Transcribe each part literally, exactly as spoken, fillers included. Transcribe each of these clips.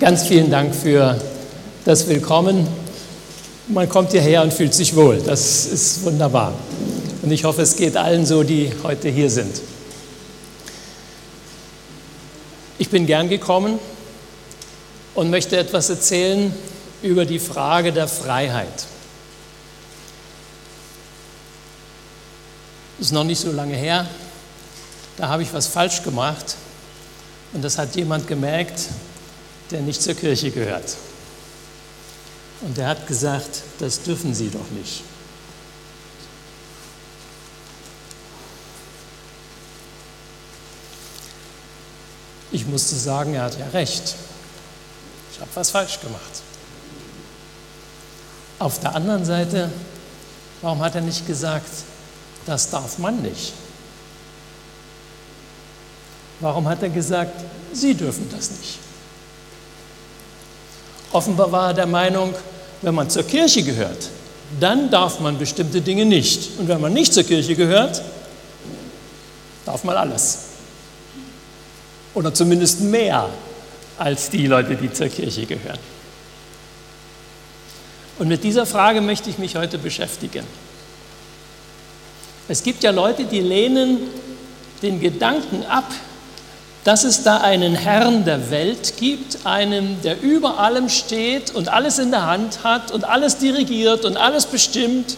Ganz vielen Dank für das Willkommen. Man kommt hierher und fühlt sich wohl. Das ist wunderbar. Und ich hoffe, es geht allen so, die heute hier sind. Ich bin gern gekommen und möchte etwas erzählen über die Frage der Freiheit. Das ist noch nicht so lange her. Da habe ich was falsch gemacht und das hat jemand gemerkt, der nicht zur Kirche gehört. Und der hat gesagt, das dürfen Sie doch nicht. Ich musste sagen, er hat ja recht. Ich habe was falsch gemacht. Auf der anderen Seite, warum hat er nicht gesagt, das darf man nicht? Warum hat er gesagt, Sie dürfen das nicht? Offenbar war er der Meinung, wenn man zur Kirche gehört, dann darf man bestimmte Dinge nicht. Und wenn man nicht zur Kirche gehört, darf man alles. Oder zumindest mehr als die Leute, die zur Kirche gehören. Und mit dieser Frage möchte ich mich heute beschäftigen. Es gibt ja Leute, die lehnen den Gedanken ab, dass es da einen Herrn der Welt gibt, einen, der über allem steht und alles in der Hand hat und alles dirigiert und alles bestimmt.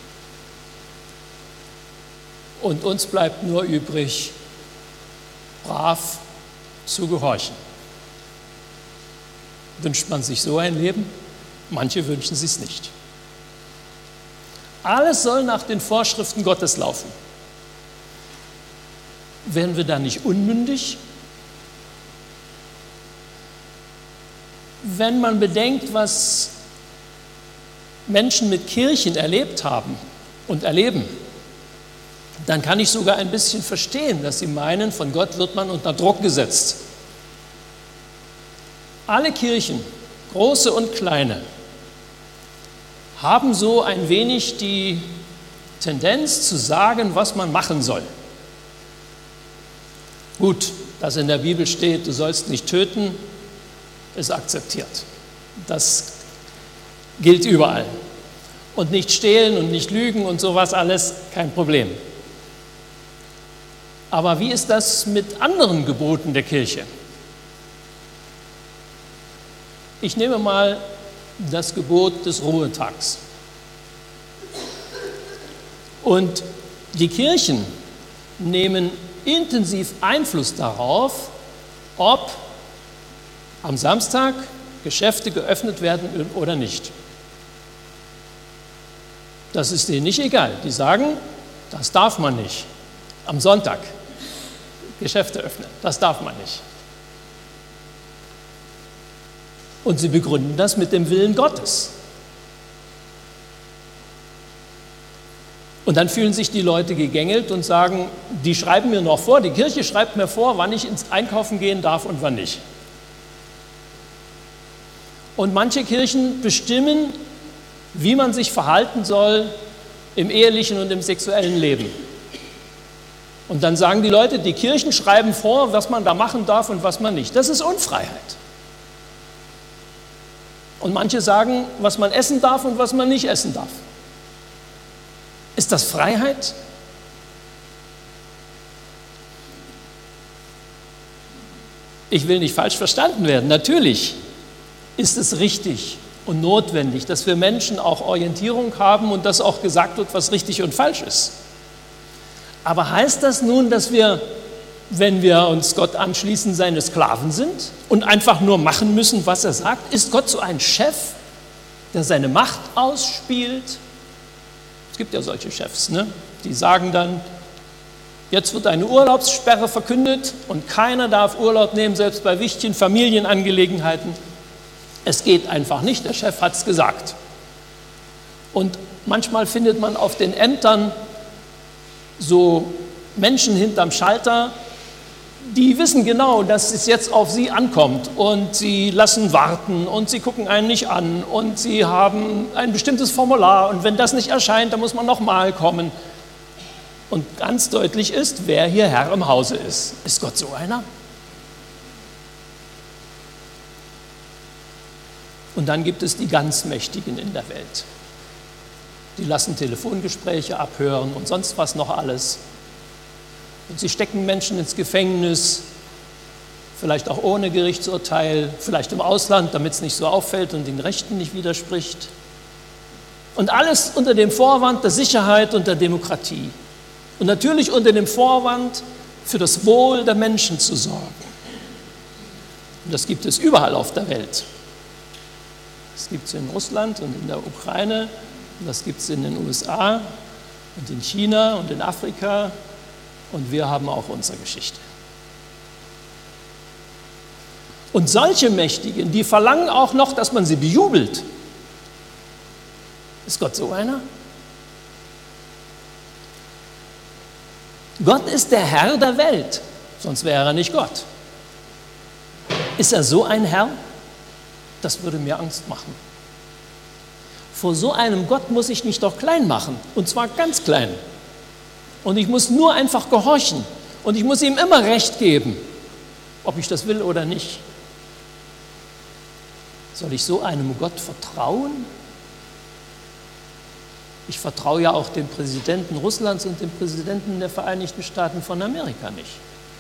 Und uns bleibt nur übrig, brav zu gehorchen. Wünscht man sich so ein Leben? Manche wünschen es nicht. Alles soll nach den Vorschriften Gottes laufen. Wären wir da nicht unmündig? Wenn man bedenkt, was Menschen mit Kirchen erlebt haben und erleben, dann kann ich sogar ein bisschen verstehen, dass sie meinen, von Gott wird man unter Druck gesetzt. Alle Kirchen, große und kleine, haben so ein wenig die Tendenz zu sagen, was man machen soll. Gut, dass in der Bibel steht, du sollst nicht töten, ist akzeptiert. Das gilt überall. Und nicht stehlen und nicht lügen und sowas alles, kein Problem. Aber wie ist das mit anderen Geboten der Kirche? Ich nehme mal das Gebot des Ruhetags. Und die Kirchen nehmen intensiv Einfluss darauf, ob am Samstag Geschäfte geöffnet werden oder nicht. Das ist denen nicht egal. Die sagen, das darf man nicht. Am Sonntag Geschäfte öffnen, das darf man nicht. Und sie begründen das mit dem Willen Gottes. Und dann fühlen sich die Leute gegängelt und sagen, die schreiben mir noch vor, die Kirche schreibt mir vor, wann ich ins Einkaufen gehen darf und wann nicht. Und manche Kirchen bestimmen, wie man sich verhalten soll im ehelichen und im sexuellen Leben. Und dann sagen die Leute, die Kirchen schreiben vor, was man da machen darf und was man nicht. Das ist Unfreiheit. Und manche sagen, was man essen darf und was man nicht essen darf. Ist das Freiheit? Ich will nicht falsch verstanden werden. Natürlich ist es richtig und notwendig, dass wir Menschen auch Orientierung haben und dass auch gesagt wird, was richtig und falsch ist. Aber heißt das nun, dass wir, wenn wir uns Gott anschließen, seine Sklaven sind und einfach nur machen müssen, was er sagt? Ist Gott so ein Chef, der seine Macht ausspielt? Es gibt ja solche Chefs, ne? Die sagen dann, jetzt wird eine Urlaubssperre verkündet und keiner darf Urlaub nehmen, selbst bei wichtigen Familienangelegenheiten. Es geht einfach nicht, der Chef hat es gesagt. Und manchmal findet man auf den Ämtern so Menschen hinterm Schalter, die wissen genau, dass es jetzt auf sie ankommt und sie lassen warten und sie gucken einen nicht an und sie haben ein bestimmtes Formular und wenn das nicht erscheint, dann muss man nochmal kommen. Und ganz deutlich ist, wer hier Herr im Hause ist. Ist Gott so einer? Und dann gibt es die ganz Mächtigen in der Welt. Die lassen Telefongespräche abhören und sonst was noch alles. Und sie stecken Menschen ins Gefängnis, vielleicht auch ohne Gerichtsurteil, vielleicht im Ausland, damit es nicht so auffällt und den Rechten nicht widerspricht. Und alles unter dem Vorwand der Sicherheit und der Demokratie. Und natürlich unter dem Vorwand, für das Wohl der Menschen zu sorgen. Und das gibt es überall auf der Welt. Das gibt es in Russland und in der Ukraine, und das gibt es in den U S A und in China und in Afrika. Und wir haben auch unsere Geschichte. Und solche Mächtigen, die verlangen auch noch, dass man sie bejubelt. Ist Gott so einer? Gott ist der Herr der Welt, sonst wäre er nicht Gott. Ist er so ein Herr? Das würde mir Angst machen. Vor so einem Gott muss ich mich doch klein machen, und zwar ganz klein. Und ich muss nur einfach gehorchen und ich muss ihm immer Recht geben, ob ich das will oder nicht. Soll ich so einem Gott vertrauen? Ich vertraue ja auch dem Präsidenten Russlands und dem Präsidenten der Vereinigten Staaten von Amerika nicht.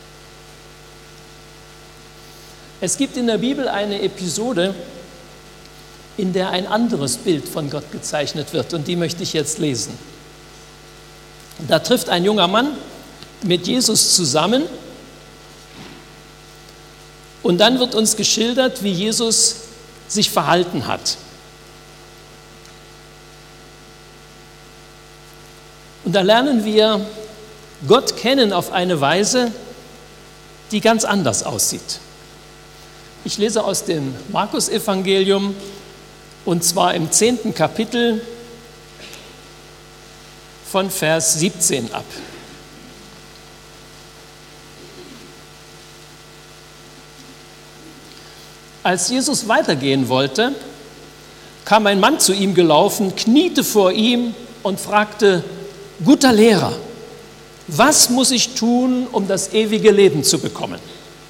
Es gibt in der Bibel eine Episode, in der ein anderes Bild von Gott gezeichnet wird, und die möchte ich jetzt lesen. Da trifft ein junger Mann mit Jesus zusammen, und dann wird uns geschildert, wie Jesus sich verhalten hat. Und da lernen wir Gott kennen auf eine Weise, die ganz anders aussieht. Ich lese aus dem Markus-Evangelium, und zwar im zehnten Kapitel von Vers siebzehn ab. Als Jesus weitergehen wollte, kam ein Mann zu ihm gelaufen, kniete vor ihm und fragte: Guter Lehrer, was muss ich tun, um das ewige Leben zu bekommen?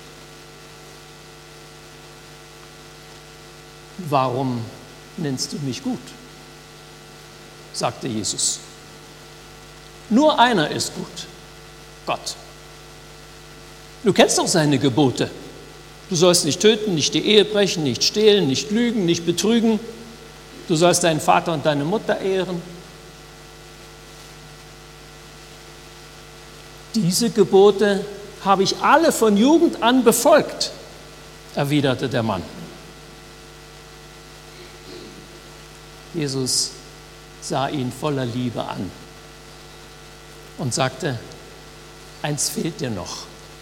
Warum nennst du mich gut? Sagte Jesus. Nur einer ist gut, Gott. Du kennst doch seine Gebote. Du sollst nicht töten, nicht die Ehe brechen, nicht stehlen, nicht lügen, nicht betrügen. Du sollst deinen Vater und deine Mutter ehren. Diese Gebote habe ich alle von Jugend an befolgt, erwiderte der Mann. Jesus sah ihn voller Liebe an und sagte: Eins fehlt dir noch.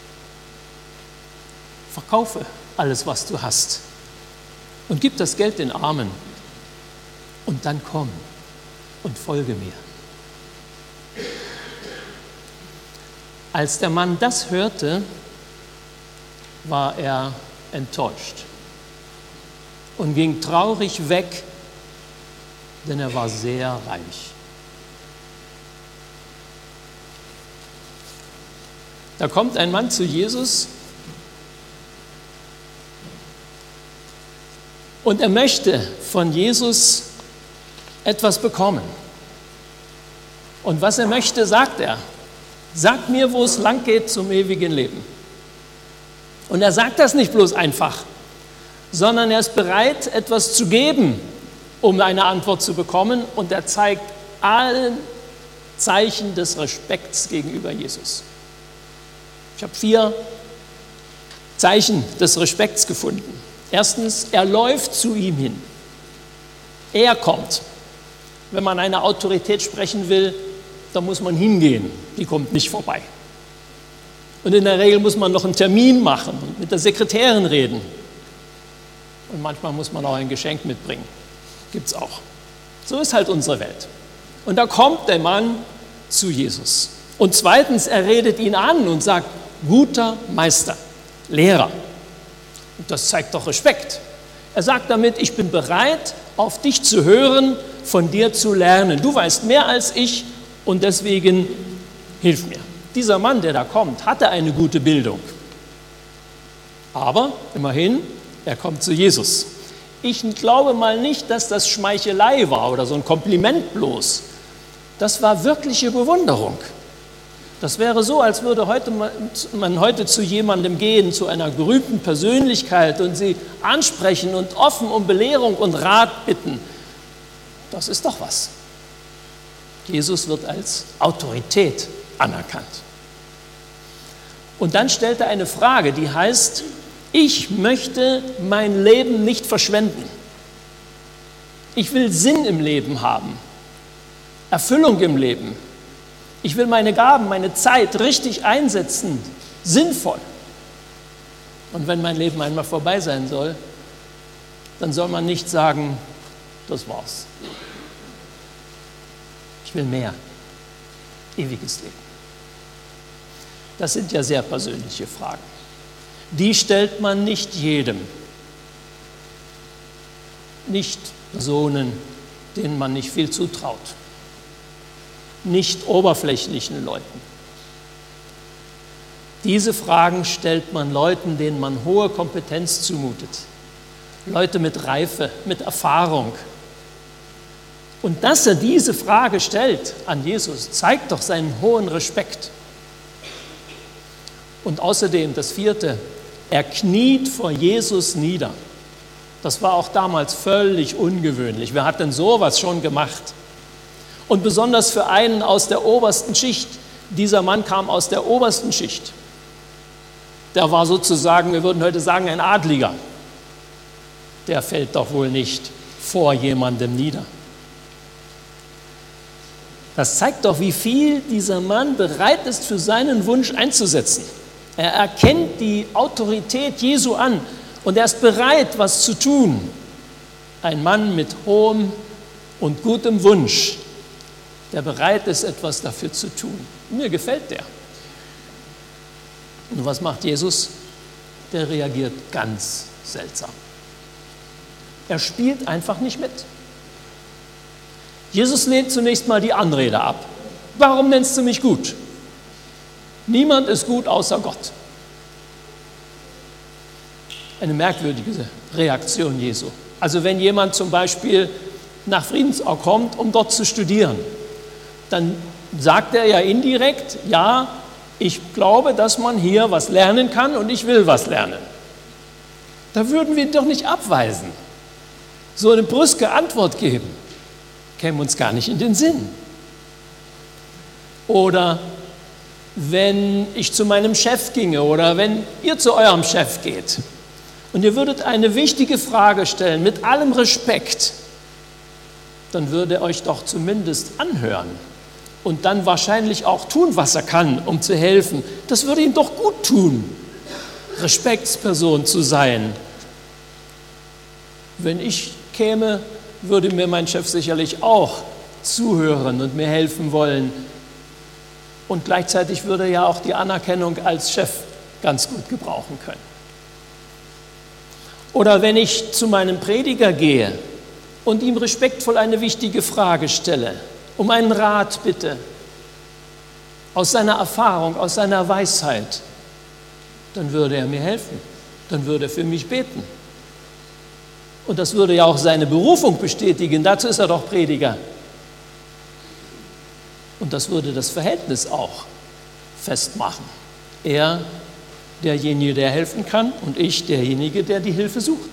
Verkaufe alles, was du hast, und gib das Geld den Armen, und dann komm und folge mir. Als der Mann das hörte, war er enttäuscht und ging traurig weg, denn er war sehr reich. Da kommt ein Mann zu Jesus und er möchte von Jesus etwas bekommen. Und was er möchte, sagt er: Sag mir, wo es lang geht zum ewigen Leben. Und er sagt das nicht bloß einfach, sondern er ist bereit, etwas zu geben, um eine Antwort zu bekommen. Und er zeigt allen Zeichen des Respekts gegenüber Jesus. Ich habe vier Zeichen des Respekts gefunden. Erstens, er läuft zu ihm hin. Er kommt. Wenn man eine Autorität sprechen will, da muss man hingehen, die kommt nicht vorbei. Und in der Regel muss man noch einen Termin machen und mit der Sekretärin reden. Und manchmal muss man auch ein Geschenk mitbringen. Gibt es auch. So ist halt unsere Welt. Und da kommt der Mann zu Jesus. Und zweitens, er redet ihn an und sagt: Guter Meister, Lehrer. Und das zeigt doch Respekt. Er sagt damit: Ich bin bereit, auf dich zu hören, von dir zu lernen. Du weißt mehr als ich, und deswegen hilf mir. Dieser Mann, der da kommt, hatte eine gute Bildung. Aber immerhin, er kommt zu Jesus. Ich glaube mal nicht, dass das Schmeichelei war oder so ein Kompliment bloß. Das war wirkliche Bewunderung. Das wäre so, als würde heute man heute zu jemandem gehen, zu einer berühmten Persönlichkeit und sie ansprechen und offen um Belehrung und Rat bitten. Das ist doch was. Jesus wird als Autorität anerkannt. Und dann stellt er eine Frage, die heißt, ich möchte mein Leben nicht verschwenden. Ich will Sinn im Leben haben, Erfüllung im Leben. Ich will meine Gaben, meine Zeit richtig einsetzen, sinnvoll. Und wenn mein Leben einmal vorbei sein soll, dann soll man nicht sagen, das war's. Ich will mehr, ewiges Leben. Das sind ja sehr persönliche Fragen. Die stellt man nicht jedem, nicht Personen, denen man nicht viel zutraut, nicht oberflächlichen Leuten. Diese Fragen stellt man Leuten, denen man hohe Kompetenz zumutet, Leute mit Reife, mit Erfahrung. Und dass er diese Frage stellt an Jesus, zeigt doch seinen hohen Respekt. Und außerdem das vierte, er kniet vor Jesus nieder. Das war auch damals völlig ungewöhnlich. Wer hat denn sowas schon gemacht? Und besonders für einen aus der obersten Schicht. Dieser Mann kam aus der obersten Schicht. Der war sozusagen, wir würden heute sagen, ein Adliger. Der fällt doch wohl nicht vor jemandem nieder. Das zeigt doch, wie viel dieser Mann bereit ist, für seinen Wunsch einzusetzen. Er erkennt die Autorität Jesu an und er ist bereit, was zu tun. Ein Mann mit hohem und gutem Wunsch, der bereit ist, etwas dafür zu tun. Mir gefällt der. Und was macht Jesus? Der reagiert ganz seltsam. Er spielt einfach nicht mit. Jesus lehnt zunächst mal die Anrede ab. Warum nennst du mich gut? Niemand ist gut außer Gott. Eine merkwürdige Reaktion Jesu. Also wenn jemand zum Beispiel nach Friedensau kommt, um dort zu studieren, dann sagt er ja indirekt, ja, ich glaube, dass man hier was lernen kann und ich will was lernen. Da würden wir ihn doch nicht abweisen. So eine brüske Antwort geben, käme uns gar nicht in den Sinn. Oder wenn ich zu meinem Chef ginge oder wenn ihr zu eurem Chef geht und ihr würdet eine wichtige Frage stellen, mit allem Respekt, dann würde er euch doch zumindest anhören und dann wahrscheinlich auch tun, was er kann, um zu helfen. Das würde ihm doch gut tun, Respektsperson zu sein. Wenn ich käme, würde mir mein Chef sicherlich auch zuhören und mir helfen wollen. Und gleichzeitig würde er ja auch die Anerkennung als Chef ganz gut gebrauchen können. Oder wenn ich zu meinem Prediger gehe und ihm respektvoll eine wichtige Frage stelle, um einen Rat bitte, aus seiner Erfahrung, aus seiner Weisheit, dann würde er mir helfen, dann würde er für mich beten. Und das würde ja auch seine Berufung bestätigen, dazu ist er doch Prediger. Und das würde das Verhältnis auch festmachen. Er, derjenige, der helfen kann, und ich, derjenige, der die Hilfe sucht.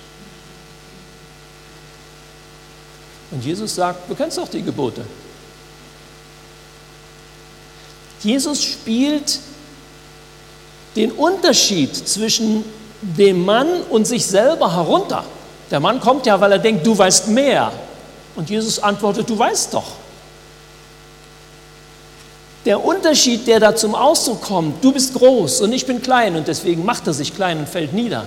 Und Jesus sagt, du kennst doch die Gebote. Jesus spielt den Unterschied zwischen dem Mann und sich selber herunter. Der Mann kommt ja, weil er denkt, du weißt mehr. Und Jesus antwortet, du weißt doch. Der Unterschied, der da zum Ausdruck kommt, du bist groß und ich bin klein und deswegen macht er sich klein und fällt nieder,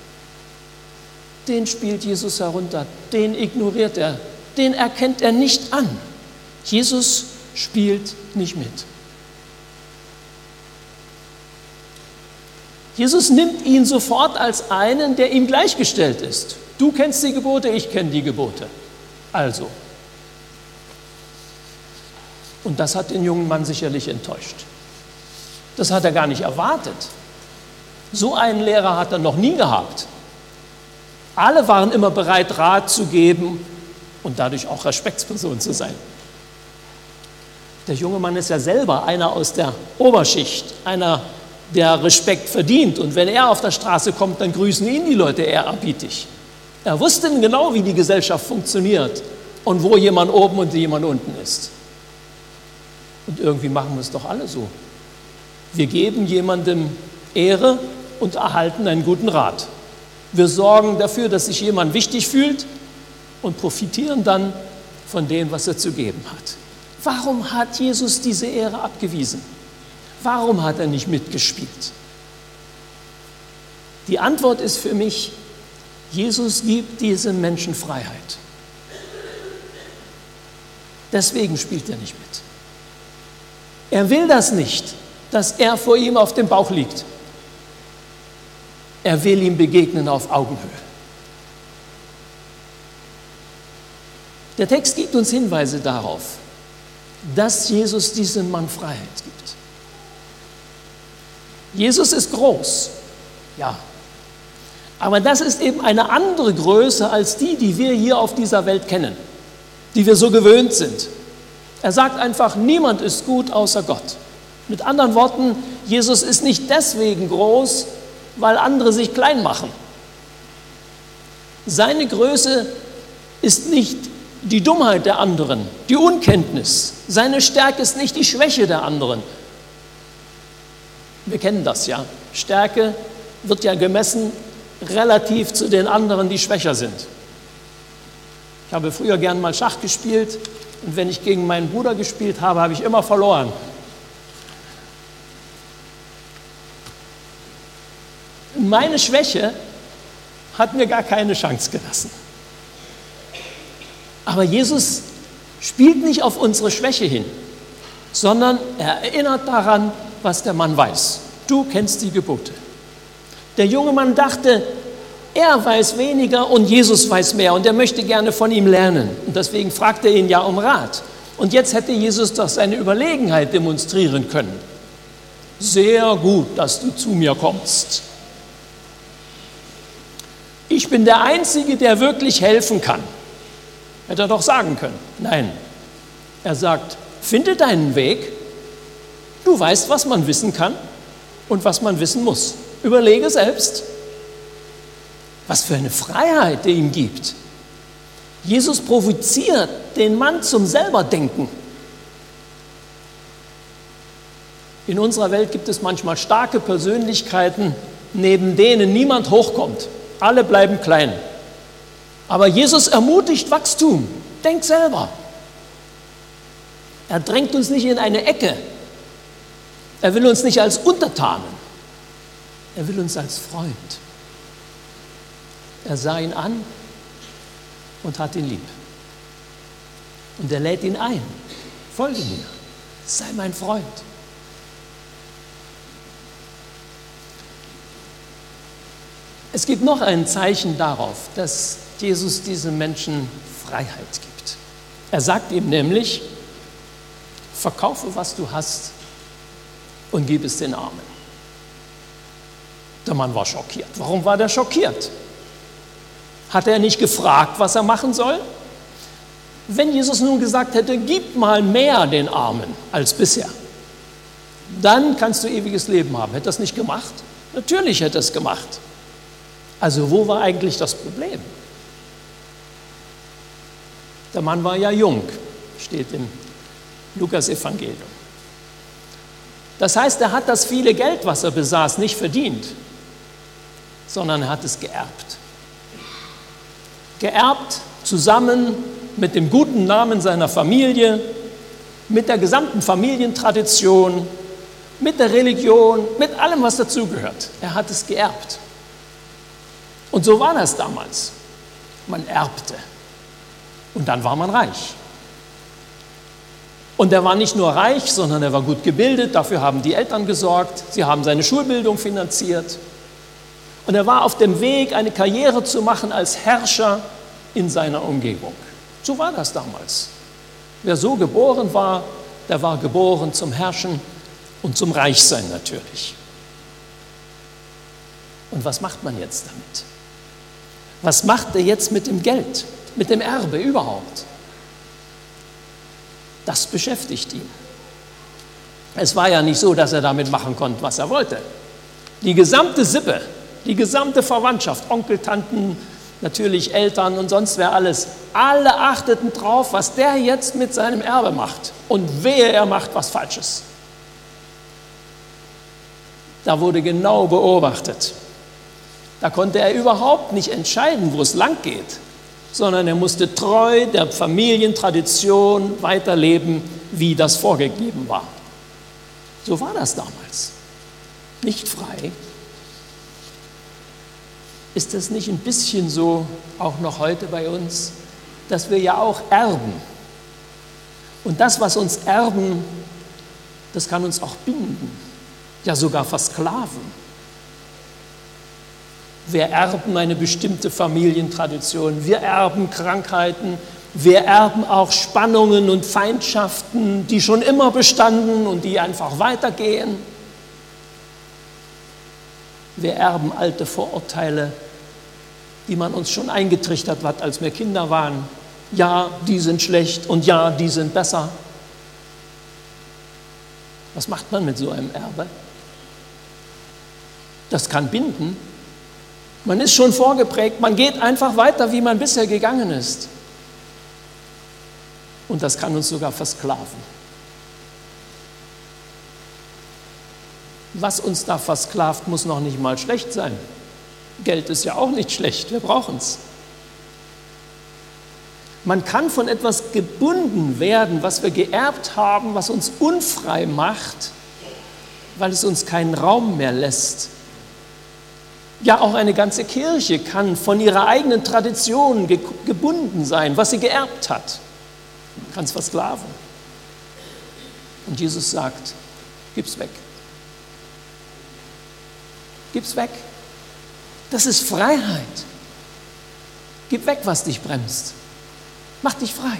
den spielt Jesus herunter, den ignoriert er, den erkennt er nicht an. Jesus spielt nicht mit. Jesus nimmt ihn sofort als einen, der ihm gleichgestellt ist. Du kennst die Gebote, ich kenne die Gebote. Also. Und das hat den jungen Mann sicherlich enttäuscht. Das hat er gar nicht erwartet. So einen Lehrer hat er noch nie gehabt. Alle waren immer bereit, Rat zu geben und dadurch auch Respektsperson zu sein. Der junge Mann ist ja selber einer aus der Oberschicht, einer, der Respekt verdient. Und wenn er auf der Straße kommt, dann grüßen ihn die Leute ehrerbietig. Er wusste genau, wie die Gesellschaft funktioniert und wo jemand oben und jemand unten ist. Und irgendwie machen wir es doch alle so. Wir geben jemandem Ehre und erhalten einen guten Rat. Wir sorgen dafür, dass sich jemand wichtig fühlt und profitieren dann von dem, was er zu geben hat. Warum hat Jesus diese Ehre abgewiesen? Warum hat er nicht mitgespielt? Die Antwort ist für mich, Jesus gibt diesen Menschen Freiheit. Deswegen spielt er nicht mit. Er will das nicht, dass er vor ihm auf dem Bauch liegt. Er will ihm begegnen auf Augenhöhe. Der Text gibt uns Hinweise darauf, dass Jesus diesem Mann Freiheit gibt. Jesus ist groß, ja, aber das ist eben eine andere Größe als die, die wir hier auf dieser Welt kennen, die wir so gewöhnt sind. Er sagt einfach, niemand ist gut außer Gott. Mit anderen Worten, Jesus ist nicht deswegen groß, weil andere sich klein machen. Seine Größe ist nicht die Dummheit der anderen, die Unkenntnis. Seine Stärke ist nicht die Schwäche der anderen. Wir kennen das ja. Stärke wird ja gemessen relativ zu den anderen, die schwächer sind. Ich habe früher gern mal Schach gespielt und wenn ich gegen meinen Bruder gespielt habe, habe ich immer verloren. Meine Schwäche hat mir gar keine Chance gelassen. Aber Jesus spielt nicht auf unsere Schwäche hin, sondern er erinnert daran, was der Mann weiß. Du kennst die Gebote. Der junge Mann dachte, er weiß weniger und Jesus weiß mehr und er möchte gerne von ihm lernen. Und deswegen fragt er ihn ja um Rat. Und jetzt hätte Jesus doch seine Überlegenheit demonstrieren können. Sehr gut, dass du zu mir kommst. Ich bin der Einzige, der wirklich helfen kann. Hätte er doch sagen können. Nein, er sagt, finde deinen Weg. Du weißt, was man wissen kann und was man wissen muss. Überlege selbst. Was für eine Freiheit der ihm gibt. Jesus provoziert den Mann zum Selberdenken. In unserer Welt gibt es manchmal starke Persönlichkeiten, neben denen niemand hochkommt. Alle bleiben klein. Aber Jesus ermutigt Wachstum. Denk selber. Er drängt uns nicht in eine Ecke. Er will uns nicht als Untertanen. Er will uns als Freund. Er sah ihn an und hat ihn lieb. Und er lädt ihn ein. Folge mir. Sei mein Freund. Es gibt noch ein Zeichen darauf, dass Jesus diesem Menschen Freiheit gibt. Er sagt ihm nämlich, verkaufe, was du hast und gib es den Armen. Der Mann war schockiert. Warum war der schockiert? Hat er nicht gefragt, was er machen soll? Wenn Jesus nun gesagt hätte, gib mal mehr den Armen als bisher, dann kannst du ewiges Leben haben. Hätte er das nicht gemacht? Natürlich hätte er es gemacht. Also wo war eigentlich das Problem? Der Mann war ja jung, steht im Lukas-Evangelium. Das heißt, er hat das viele Geld, was er besaß, nicht verdient, sondern er hat es geerbt. Geerbt zusammen mit dem guten Namen seiner Familie, mit der gesamten Familientradition, mit der Religion, mit allem, was dazugehört. Er hat es geerbt. Und so war das damals. Man erbte. Und dann war man reich. Und er war nicht nur reich, sondern er war gut gebildet. Dafür haben die Eltern gesorgt. Sie haben seine Schulbildung finanziert. Und er war auf dem Weg, eine Karriere zu machen als Herrscher in seiner Umgebung. So war das damals. Wer so geboren war, der war geboren zum Herrschen und zum Reichsein natürlich. Und was macht man jetzt damit? Was macht er jetzt mit dem Geld, mit dem Erbe überhaupt? Das beschäftigt ihn. Es war ja nicht so, dass er damit machen konnte, was er wollte. Die gesamte Sippe, die gesamte Verwandtschaft, Onkel, Tanten, natürlich Eltern und sonst wer alles, alle achteten drauf, was der jetzt mit seinem Erbe macht. Und wehe, er macht was Falsches. Da wurde genau beobachtet. Da konnte er überhaupt nicht entscheiden, wo es lang geht, sondern er musste treu der Familientradition weiterleben, wie das vorgegeben war. So war das damals. Nicht frei. Ist das nicht ein bisschen so, auch noch heute bei uns, dass wir ja auch erben? Und das, was uns erben, das kann uns auch binden, ja sogar versklaven. Wir erben eine bestimmte Familientradition, wir erben Krankheiten, wir erben auch Spannungen und Feindschaften, die schon immer bestanden und die einfach weitergehen. Wir erben alte Vorurteile, die man uns schon eingetrichtert hat, als wir Kinder waren. Ja, die sind schlecht und ja, die sind besser. Was macht man mit so einem Erbe? Das kann binden. Man ist schon vorgeprägt, man geht einfach weiter, wie man bisher gegangen ist. Und das kann uns sogar versklaven. Was uns da versklavt, muss noch nicht mal schlecht sein. Geld ist ja auch nicht schlecht, wir brauchen es. Man kann von etwas gebunden werden, was wir geerbt haben, was uns unfrei macht, weil es uns keinen Raum mehr lässt. Ja, auch eine ganze Kirche kann von ihrer eigenen Tradition ge- gebunden sein, was sie geerbt hat. Man kann es versklaven. Und Jesus sagt, gib's weg. Gib's weg. Das ist Freiheit. Gib weg, was dich bremst. Mach dich frei.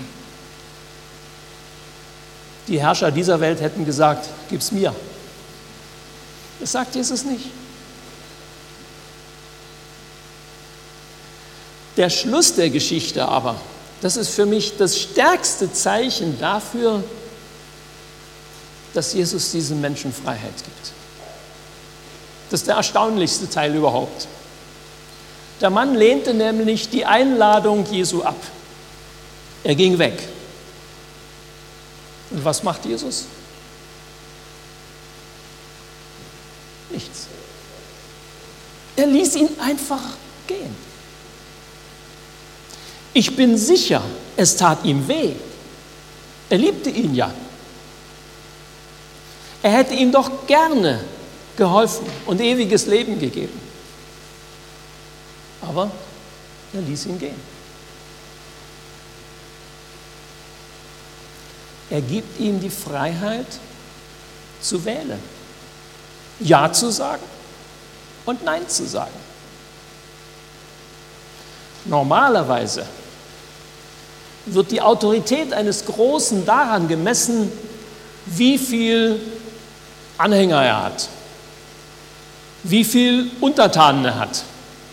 Die Herrscher dieser Welt hätten gesagt, gib's mir. Das sagt Jesus nicht. Der Schluss der Geschichte aber, das ist für mich das stärkste Zeichen dafür, dass Jesus diesen Menschen Freiheit gibt. Das ist der erstaunlichste Teil überhaupt. Der Mann lehnte nämlich die Einladung Jesu ab. Er ging weg. Und was macht Jesus? Nichts. Er ließ ihn einfach gehen. Ich bin sicher, es tat ihm weh. Er liebte ihn ja. Er hätte ihm doch gerne geholfen und ewiges Leben gegeben. Aber er ließ ihn gehen. Er gibt ihm die Freiheit zu wählen. Ja zu sagen und Nein zu sagen. Normalerweise wird die Autorität eines Großen daran gemessen, wie viel Anhänger er hat, wie viel Untertanen er hat.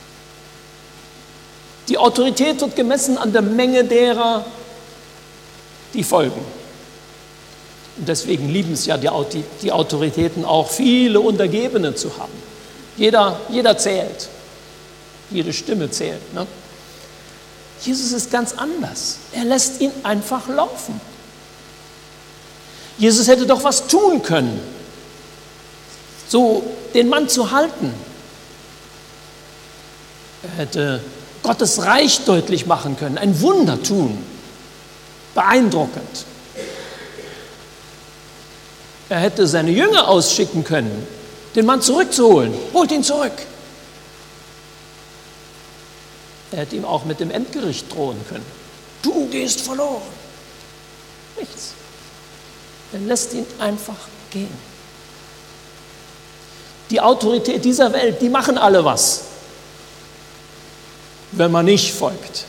Die Autorität wird gemessen an der Menge derer, die folgen. Und deswegen lieben es ja die Autoritäten auch, viele Untergebene zu haben. Jeder, jeder zählt, jede Stimme zählt, ne? Jesus ist ganz anders. Er lässt ihn einfach laufen. Jesus hätte doch was tun können, so den Mann zu halten. Er hätte Gottes Reich deutlich machen können, ein Wunder tun, beeindruckend. Er hätte seine Jünger ausschicken können, den Mann zurückzuholen. Holt ihn zurück. Er hätte ihm auch mit dem Endgericht drohen können. Du gehst verloren. Nichts. Er lässt ihn einfach gehen. Die Autorität dieser Welt, die machen alle was, wenn man nicht folgt.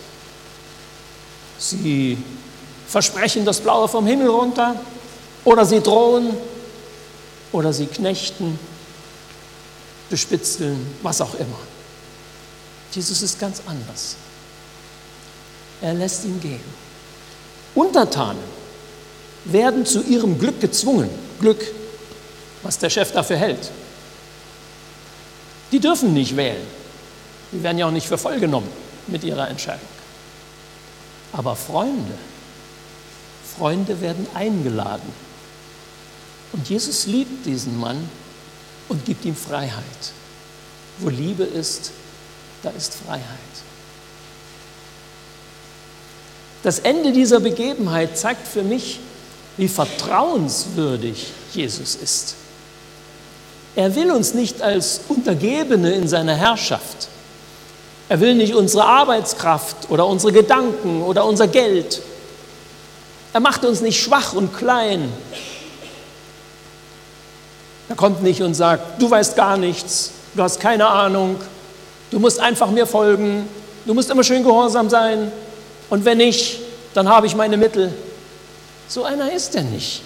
Sie versprechen das Blaue vom Himmel runter, oder sie drohen, oder sie knechten, bespitzeln, was auch immer. Jesus ist ganz anders. Er lässt ihn gehen. Untertanen werden zu ihrem Glück gezwungen. Glück, was der Chef dafür hält. Die dürfen nicht wählen. Die werden ja auch nicht für voll genommen mit ihrer Entscheidung. Aber Freunde, Freunde werden eingeladen. Und Jesus liebt diesen Mann und gibt ihm Freiheit. Wo Liebe ist, da ist Freiheit. Das Ende dieser Begebenheit zeigt für mich, wie vertrauenswürdig Jesus ist. Er will uns nicht als Untergebene in seiner Herrschaft. Er will nicht unsere Arbeitskraft oder unsere Gedanken oder unser Geld. Er macht uns nicht schwach und klein. Er kommt nicht und sagt, du weißt gar nichts, du hast keine Ahnung, du musst einfach mir folgen, du musst immer schön gehorsam sein und wenn nicht, dann habe ich meine Mittel. So einer ist er nicht.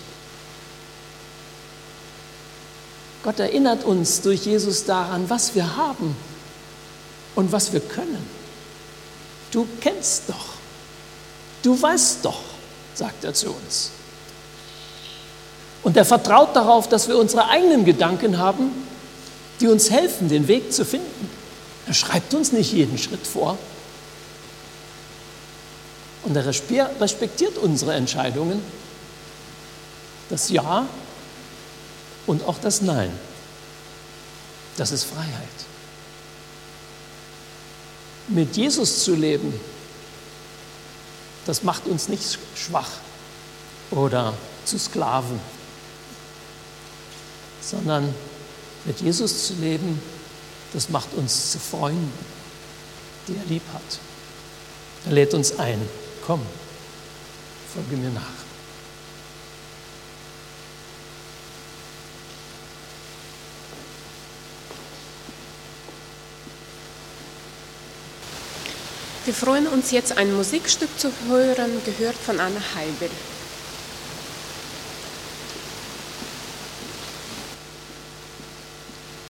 Gott erinnert uns durch Jesus daran, was wir haben und was wir können. Du kennst doch, du weißt doch, sagt er zu uns. Und er vertraut darauf, dass wir unsere eigenen Gedanken haben, die uns helfen, den Weg zu finden. Er schreibt uns nicht jeden Schritt vor. Und er respektiert unsere Entscheidungen, das Ja und auch das Nein. Das ist Freiheit. Mit Jesus zu leben, das macht uns nicht schwach oder zu Sklaven, sondern mit Jesus zu leben, das macht uns zu Freunden, die er lieb hat. Er lädt uns ein, komm, folge mir nach. Wir freuen uns jetzt, ein Musikstück zu hören, gehört von Anna Heibel.